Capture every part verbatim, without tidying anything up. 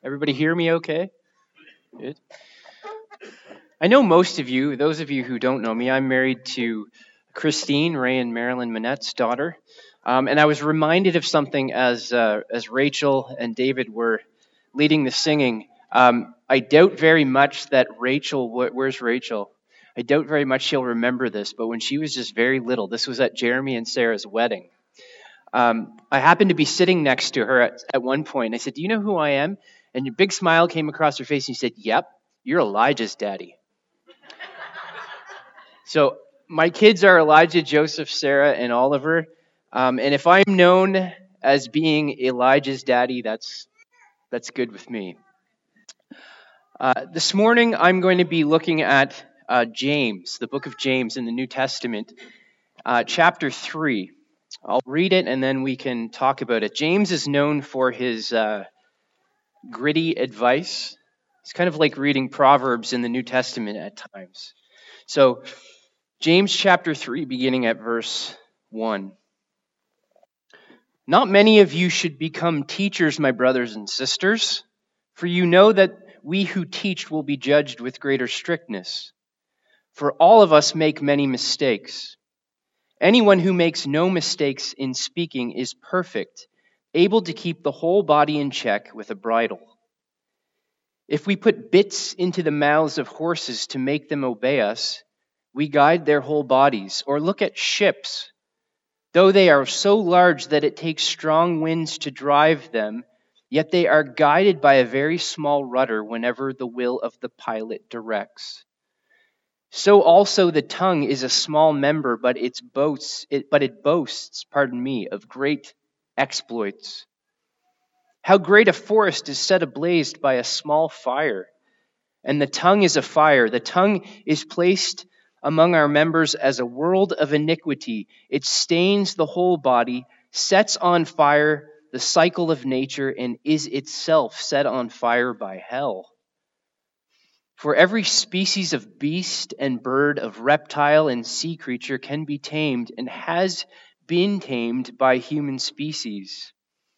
Everybody hear me okay? Good. I know most of you, those of you who don't know me, I'm married to Christine, Ray and Marilyn Manette's daughter. Um, and I was reminded of something as uh, as Rachel and David were leading the singing. Um, I doubt very much that Rachel, wh- where's Rachel? I doubt very much she'll remember this, but when she was just very little, this was at Jeremy and Sarah's wedding. Um, I happened to be sitting next to her at, at one point. And I said, "Do you know who I am?" And a big smile came across her face and she said, "Yep, you're Elijah's daddy." So my kids are Elijah, Joseph, Sarah, and Oliver. Um, and if I'm known as being Elijah's daddy, that's that's good with me. Uh, this morning, I'm going to be looking at uh, James, the book of James in the New Testament, uh, chapter three. I'll read it and then we can talk about it. James is known for his uh, gritty advice. It's kind of like reading Proverbs in the New Testament at times. So, James chapter three, beginning at verse one. Not many of you should become teachers, my brothers and sisters, for you know that we who teach will be judged with greater strictness. For all of us make many mistakes. Anyone who makes no mistakes in speaking is perfect, able to keep the whole body in check with a bridle. If we put bits into the mouths of horses to make them obey us, we guide their whole bodies. Or look at ships. Though they are so large that it takes strong winds to drive them, yet they are guided by a very small rudder whenever the will of the pilot directs. So also the tongue is a small member, but it boasts, it, but it boasts, pardon me, of great exploits. How great a forest is set ablaze by a small fire. And the tongue is a fire. The tongue is placed among our members as a world of iniquity. It stains the whole body, sets on fire the cycle of nature, and is itself set on fire by hell. For every species of beast and bird, of reptile and sea creature can be tamed and has been tamed by human species.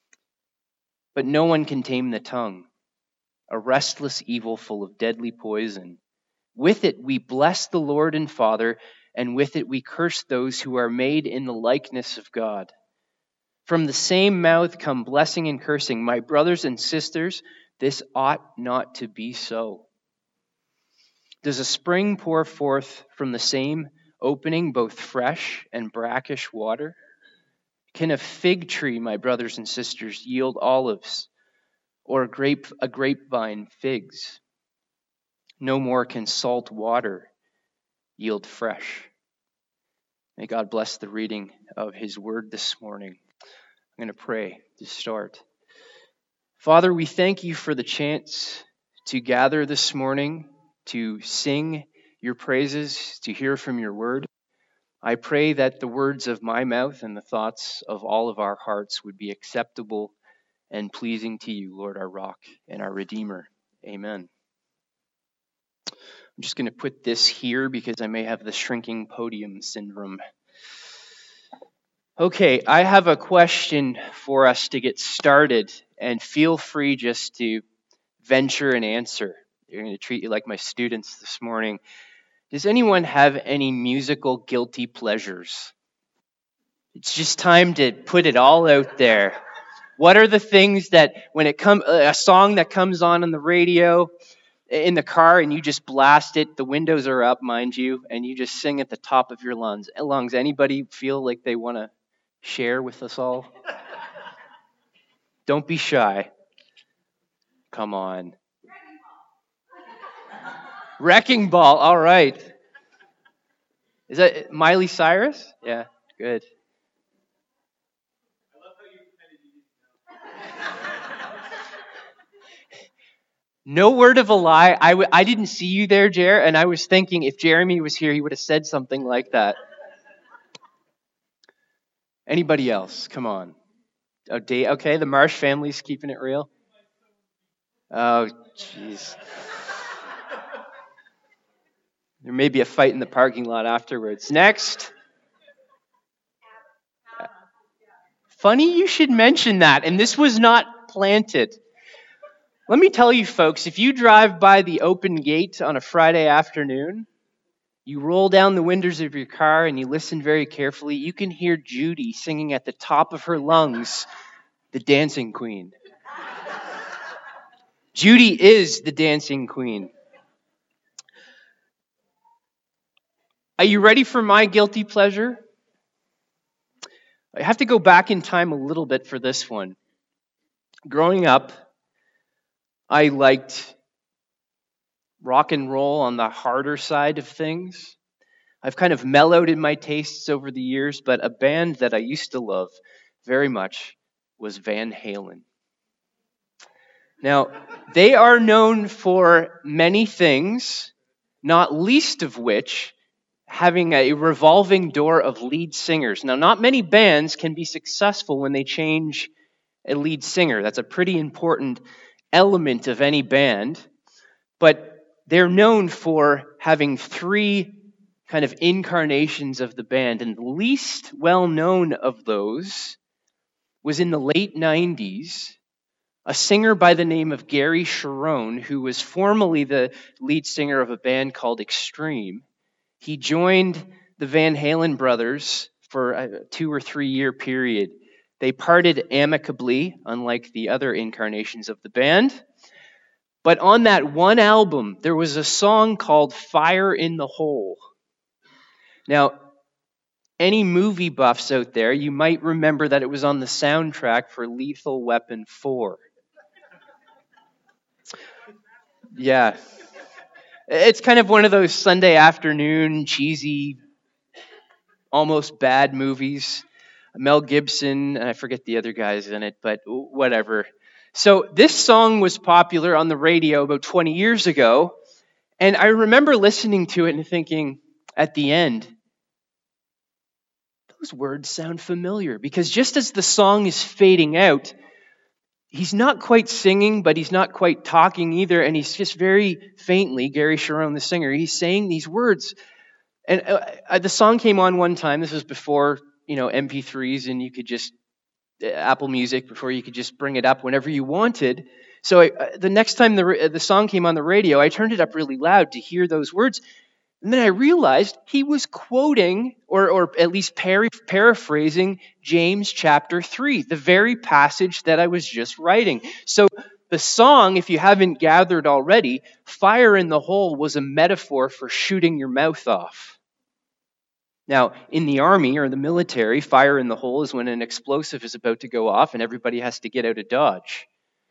But no one can tame the tongue, a restless evil full of deadly poison. With it we bless the Lord and Father, and with it we curse those who are made in the likeness of God. From the same mouth come blessing and cursing. My brothers and sisters, this ought not to be so. Does a spring pour forth from the same opening both fresh and brackish water? Can a fig tree, my brothers and sisters, yield olives, or a grape a grapevine figs? No more can salt water yield fresh. May God bless the reading of his word this morning. I'm going to pray to start. Father, we thank you for the chance to gather this morning, to sing your praises, to hear from your word. I pray that the words of my mouth and the thoughts of all of our hearts would be acceptable and pleasing to you, Lord, our rock and our redeemer. Amen. I'm just going to put this here because I may have the shrinking podium syndrome. Okay, I have a question for us to get started, and feel free just to venture an answer. You're going to treat you like my students this morning. Does anyone have any musical guilty pleasures? It's just time to put it all out there. What are the things that when it comes, a song that comes on on the radio, in the car, and you just blast it, the windows are up, mind you, and you just sing at the top of your lungs. lungs. Anybody feel like they want to share with us all? Don't be shy. Come on. Wrecking Ball. All right. Is that Miley Cyrus? Yeah, good. No word of a lie. I, w- I didn't see you there, Jer, and I was thinking if Jeremy was here, he would have said something like that. Anybody else? Come on. Oh, Dave, okay, the Marsh family's keeping it real. Oh, jeez. There may be a fight in the parking lot afterwards. Next. Funny you should mention that, and this was not planted. Let me tell you, folks, if you drive by the open gate on a Friday afternoon, you roll down the windows of your car and you listen very carefully, you can hear Judy singing at the top of her lungs, the Dancing Queen. Judy is the Dancing Queen. Are you ready for my guilty pleasure? I have to go back in time a little bit for this one. Growing up, I liked rock and roll on the harder side of things. I've kind of mellowed in my tastes over the years, but a band that I used to love very much was Van Halen. Now, they are known for many things, not least of which having a revolving door of lead singers. Now, not many bands can be successful when they change a lead singer. That's a pretty important element of any band. But they're known for having three kind of incarnations of the band. And the least well-known of those was in the late nineties, a singer by the name of Gary Cherone, who was formerly the lead singer of a band called Extreme. He joined the Van Halen brothers for a two or three year period. They parted amicably, unlike the other incarnations of the band. But on that one album, there was a song called Fire in the Hole. Now, any movie buffs out there, you might remember that it was on the soundtrack for Lethal Weapon four. Yeah. It's kind of one of those Sunday afternoon, cheesy, almost bad movies. Mel Gibson, and I forget the other guys in it, but whatever. So this song was popular on the radio about twenty years ago, and I remember listening to it and thinking at the end, those words sound familiar, because just as the song is fading out, he's not quite singing, but he's not quite talking either, and he's just very faintly, Gary Cherone, the singer, he's saying these words. And uh, the song came on one time. This was before, you know, M P threes, and you could just Apple Music, before you could just bring it up whenever you wanted. So I, uh, the next time the the song came on the radio, I turned it up really loud to hear those words. And then I realized he was quoting, or, or at least par- paraphrasing, James chapter three, the very passage that I was just writing. So the song, if you haven't gathered already, Fire in the Hole was a metaphor for shooting your mouth off. Now, in the army or the military, fire in the hole is when an explosive is about to go off and everybody has to get out of Dodge.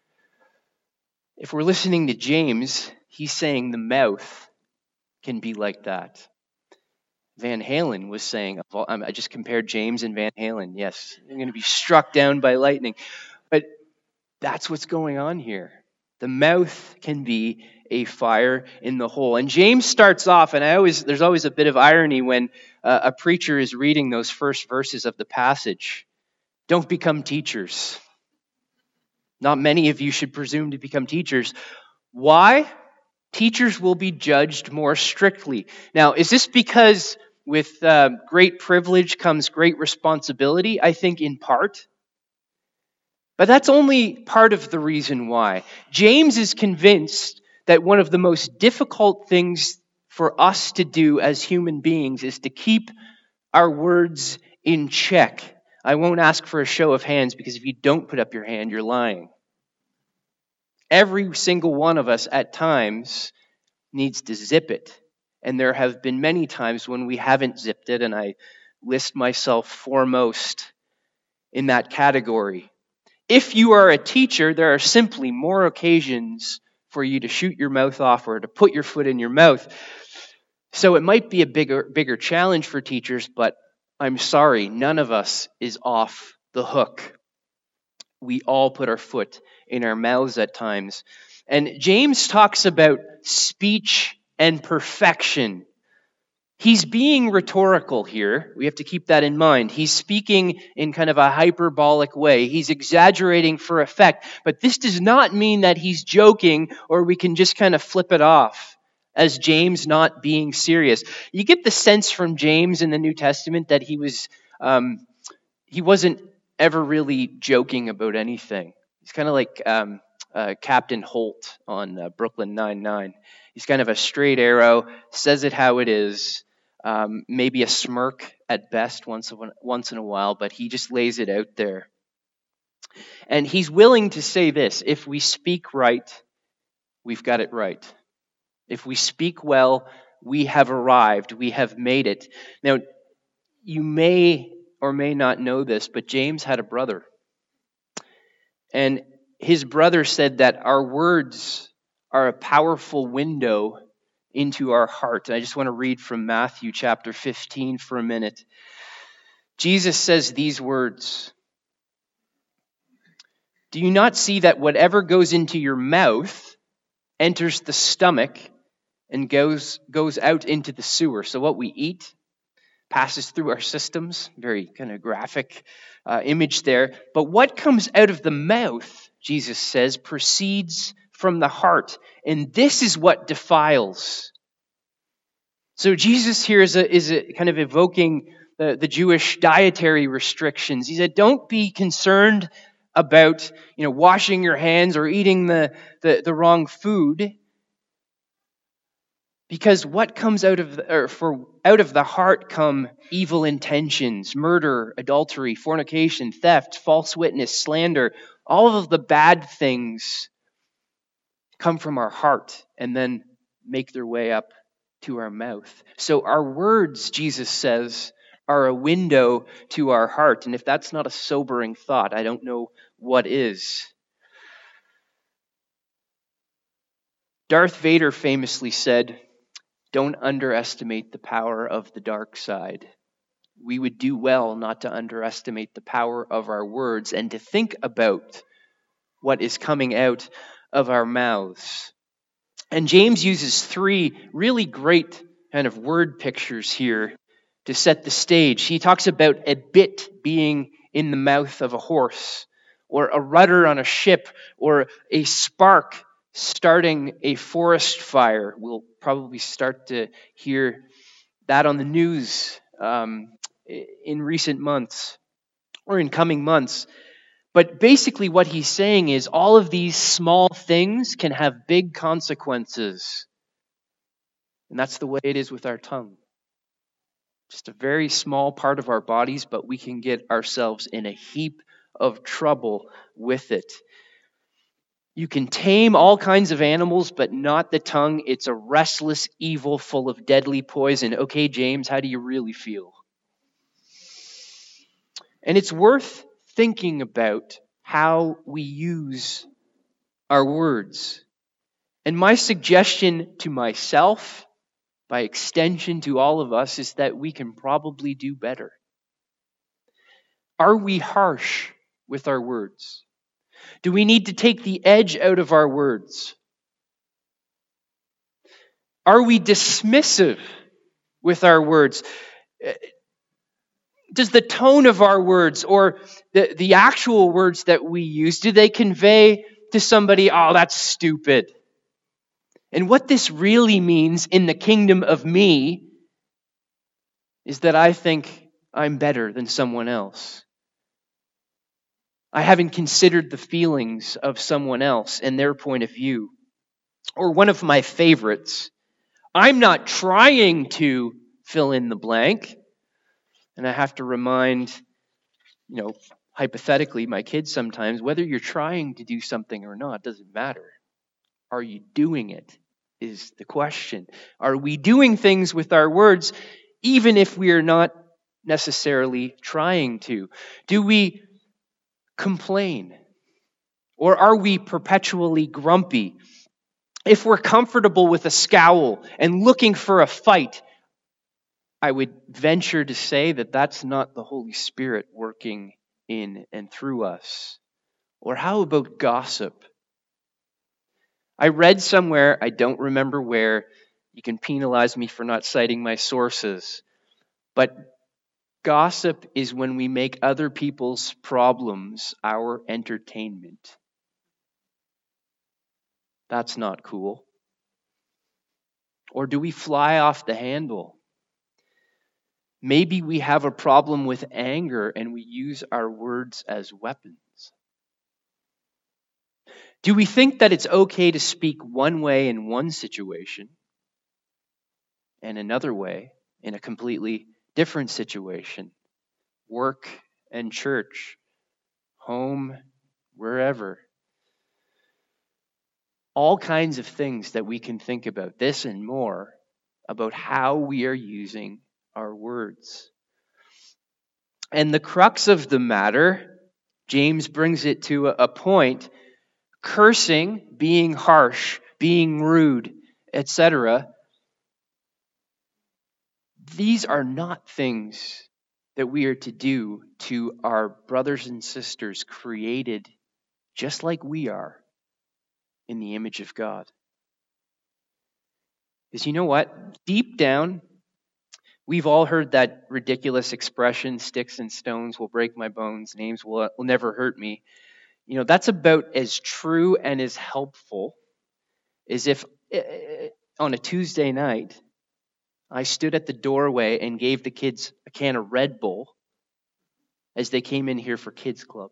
If we're listening to James, he's saying the mouth can be like that. Van Halen was saying, I just compared James and Van Halen. Yes, I'm going to be struck down by lightning. But that's what's going on here. The mouth can be a fire in the hole. And James starts off, and I always there's always a bit of irony when uh, a preacher is reading those first verses of the passage. Don't become teachers. Not many of you should presume to become teachers. Why? Teachers will be judged more strictly. Now, is this because with uh, great privilege comes great responsibility? I think in part. But that's only part of the reason why. James is convinced that one of the most difficult things for us to do as human beings is to keep our words in check. I won't ask for a show of hands, because if you don't put up your hand, you're lying. Every single one of us at times needs to zip it. And there have been many times when we haven't zipped it, and I list myself foremost in that category. If you are a teacher, there are simply more occasions for you to shoot your mouth off or to put your foot in your mouth. So it might be a bigger, bigger challenge for teachers, but I'm sorry, none of us is off the hook. We all put our foot in our mouths at times. And James talks about speech and perfection. He's being rhetorical here. We have to keep that in mind. He's speaking in kind of a hyperbolic way. He's exaggerating for effect. But this does not mean that he's joking, or we can just kind of flip it off as James not being serious. You get the sense from James in the New Testament that he was um, he wasn't ever really joking about anything. He's kind of like um, uh, Captain Holt on uh, Brooklyn Nine-Nine. He's kind of a straight arrow, says it how it is, um, maybe a smirk at best once, once in a while, but he just lays it out there. And he's willing to say this: if we speak right, we've got it right. If we speak well, we have arrived, we have made it. Now, you may or may not know this, but James had a brother. And his brother said that our words are a powerful window into our heart. And I just want to read from Matthew chapter fifteen for a minute. Jesus says these words: "Do you not see that whatever goes into your mouth enters the stomach and goes goes out into the sewer?" So what we eat passes through our systems. Very kind of graphic uh, image there. But what comes out of the mouth, Jesus says, proceeds from the heart. And this is what defiles. So Jesus here is, a, is a kind of evoking the, the Jewish dietary restrictions. He said, don't be concerned about, you know, washing your hands or eating the, the, the wrong food. Because what comes out of the, or for out of the heart come evil intentions, murder, adultery, fornication, theft, false witness, slander. All of the bad things come from our heart and then make their way up to our mouth. So our words, Jesus says, are a window to our heart. And if that's not a sobering thought, I don't know what is. Darth Vader famously said, "Don't underestimate the power of the dark side." We would do well not to underestimate the power of our words and to think about what is coming out of our mouths. And James uses three really great kind of word pictures here to set the stage. He talks about a bit being in the mouth of a horse, or a rudder on a ship, or a spark starting a forest fire. We'll probably start to hear that on the news um, in recent months or in coming months. But basically what he's saying is all of these small things can have big consequences. And that's the way it is with our tongue. Just a very small part of our bodies, but we can get ourselves in a heap of trouble with it. You can tame all kinds of animals, but not the tongue. It's a restless evil full of deadly poison. Okay, James, how do you really feel? And it's worth thinking about how we use our words. And my suggestion to myself, by extension to all of us, is that we can probably do better. Are we harsh with our words? Do we need to take the edge out of our words? Are we dismissive with our words? Does the tone of our words or the, the actual words that we use, do they convey to somebody, "Oh, that's stupid"? And what this really means in the kingdom of me is that I think I'm better than someone else. I haven't considered the feelings of someone else and their point of view. Or one of my favorites, I'm not trying to fill in the blank. And I have to remind, you know, hypothetically, my kids sometimes, whether you're trying to do something or not, doesn't matter. Are you doing it is the question. Are we doing things with our words, even if we are not necessarily trying to? Do we complain? Or are we perpetually grumpy? If we're comfortable with a scowl and looking for a fight, I would venture to say that that's not the Holy Spirit working in and through us. Or how about gossip? I read somewhere, I don't remember where, you can penalize me for not citing my sources, but gossip is when we make other people's problems our entertainment. That's not cool. Or do we fly off the handle? Maybe we have a problem with anger and we use our words as weapons. Do we think that it's okay to speak one way in one situation and another way in a completely different situation? Work and church, home, wherever. All kinds of things that we can think about, this and more, about how we are using our words. And the crux of the matter, James brings it to a point, cursing, being harsh, being rude, et cetera. These are not things that we are to do to our brothers and sisters created just like we are in the image of God. Because you know what? Deep down, we've all heard that ridiculous expression, sticks and stones will break my bones, names will, will never hurt me. You know, that's about as true and as helpful as if uh, on a Tuesday night, I stood at the doorway and gave the kids a can of Red Bull as they came in here for Kids Club.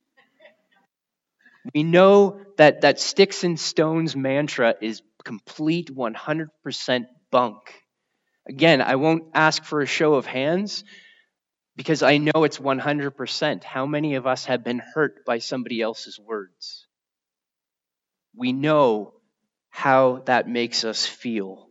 We know that that sticks and stones mantra is complete one hundred percent bunk. Again, I won't ask for a show of hands because I know it's one hundred percent. How many of us have been hurt by somebody else's words? We know how that makes us feel.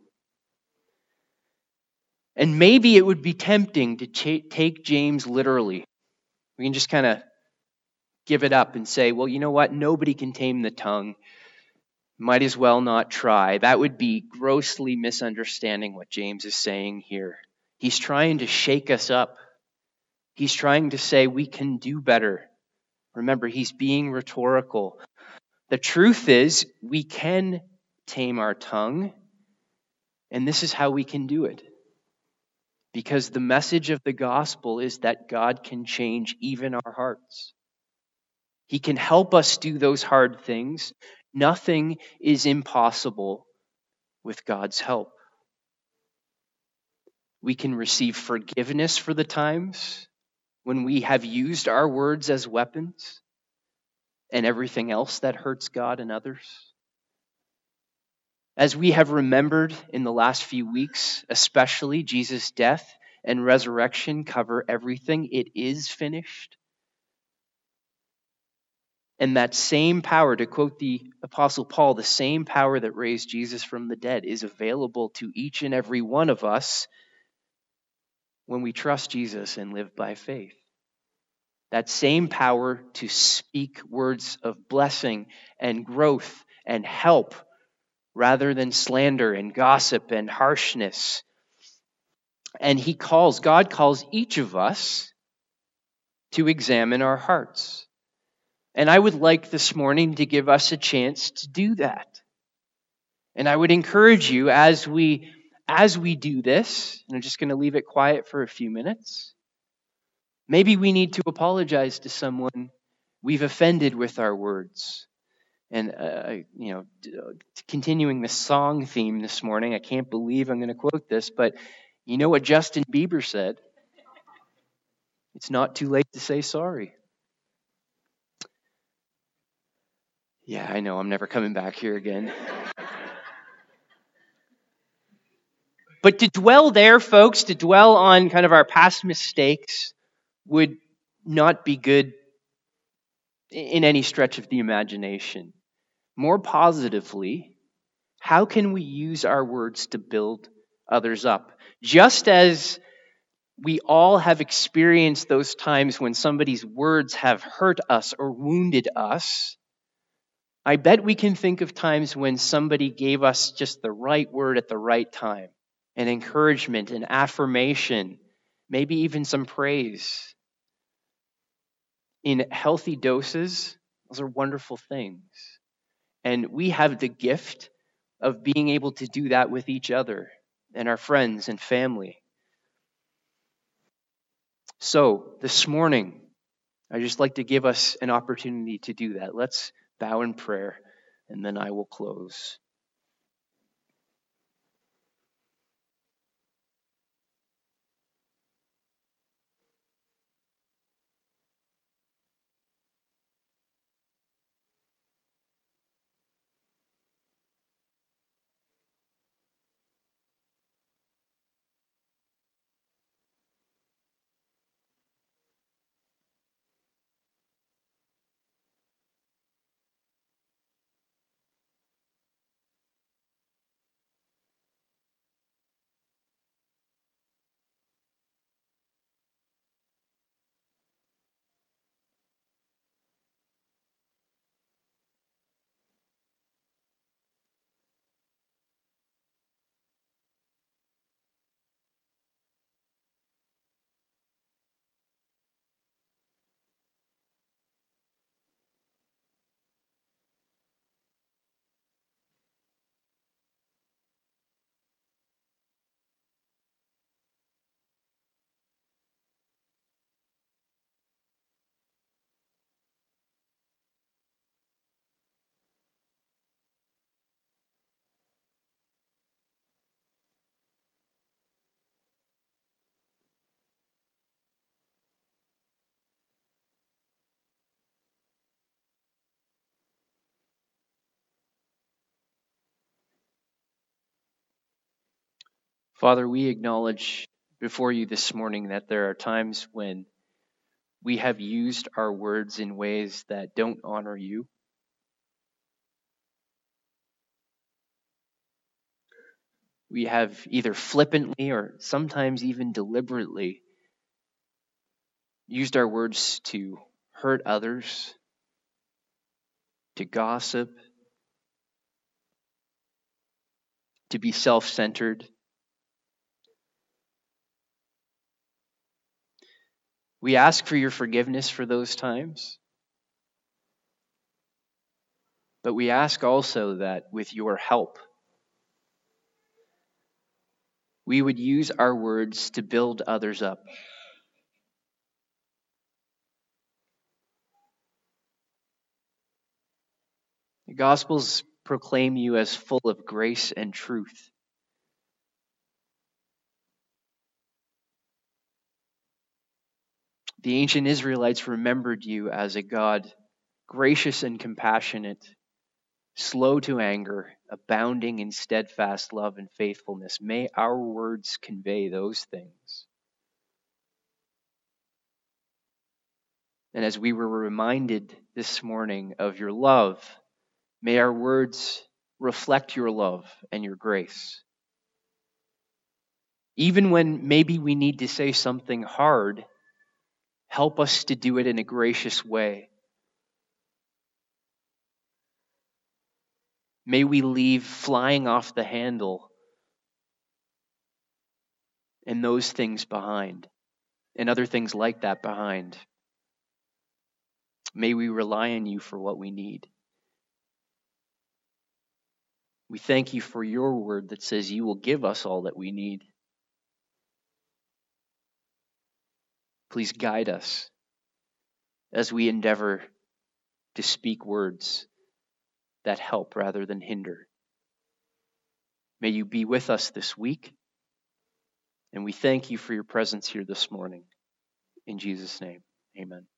And maybe it would be tempting to ch- take James literally. We can just kind of give it up and say, well, you know what? Nobody can tame the tongue. Might as well not try. That would be grossly misunderstanding what James is saying here. He's trying to shake us up. He's trying to say we can do better. Remember, he's being rhetorical. The truth is, we can tame our tongue, and this is how we can do it. Because the message of the gospel is that God can change even our hearts. He can help us do those hard things. Nothing is impossible with God's help. We can receive forgiveness for the times when we have used our words as weapons and everything else that hurts God and others. As we have remembered in the last few weeks, especially Jesus' death and resurrection cover everything. It is finished. And that same power, to quote the Apostle Paul, the same power that raised Jesus from the dead is available to each and every one of us when we trust Jesus and live by faith. That same power to speak words of blessing and growth and help rather than slander and gossip and harshness. And he calls, God calls each of us to examine our hearts. And I would like this morning to give us a chance to do that. And I would encourage you as we as we do this, and I'm just going to leave it quiet for a few minutes. Maybe we need to apologize to someone we've offended with our words. And uh, you know, continuing the song theme this morning, I can't believe I'm going to quote this, but you know what Justin Bieber said? It's not too late to say sorry. Yeah, I know. I'm never coming back here again. But to dwell there, folks, to dwell on kind of our past mistakes would not be good in any stretch of the imagination. More positively, how can we use our words to build others up? Just as we all have experienced those times when somebody's words have hurt us or wounded us, I bet we can think of times when somebody gave us just the right word at the right time, and encouragement and affirmation, maybe even some praise. In healthy doses, those are wonderful things. And we have the gift of being able to do that with each other and our friends and family. So this morning, I'd just like to give us an opportunity to do that. Let's bow in prayer, and then I will close. Father, we acknowledge before you this morning that there are times when we have used our words in ways that don't honor you. We have either flippantly or sometimes even deliberately used our words to hurt others, to gossip, to be self-centered. We ask for your forgiveness for those times. But we ask also that with your help, we would use our words to build others up. The Gospels proclaim you as full of grace and truth. The ancient Israelites remembered you as a God gracious and compassionate, slow to anger, abounding in steadfast love and faithfulness. May our words convey those things. And as we were reminded this morning of your love, may our words reflect your love and your grace. Even when maybe we need to say something hard, help us to do it in a gracious way. May we leave flying off the handle and those things behind, and other things like that behind. May we rely on you for what we need. We thank you for your word that says you will give us all that we need. Please guide us as we endeavor to speak words that help rather than hinder. May you be with us this week, and we thank you for your presence here this morning. In Jesus' name, amen.